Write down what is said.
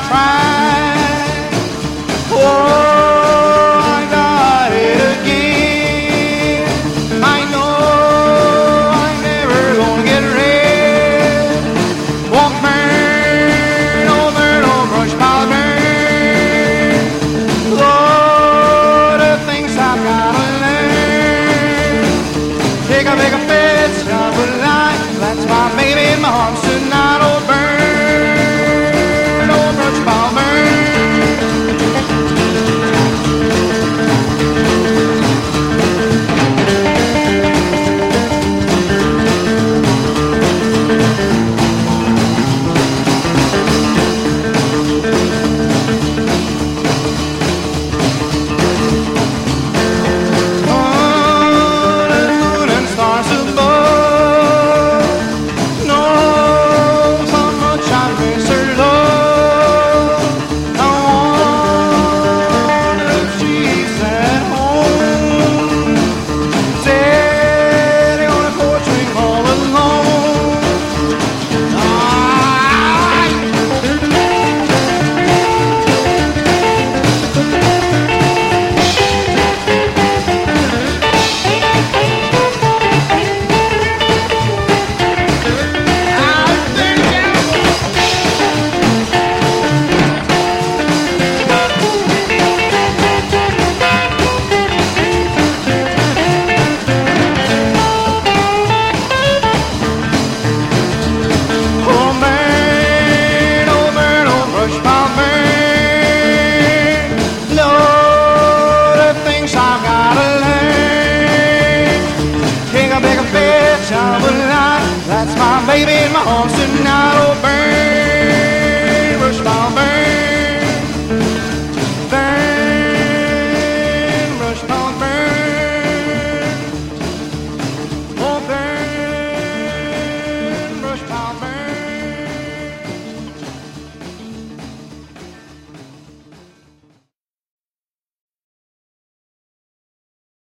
tried. Oh, I got it again. I know I'm never gonna get rid. Won't burn, oh burn, oh brush pile burn. Lord, the things I've gotta learn. Take a big fence, shove a line. That's my baby in my arms tonight. Oh burn, oh brush pile burn. That's my baby in my arms tonight, oh burn.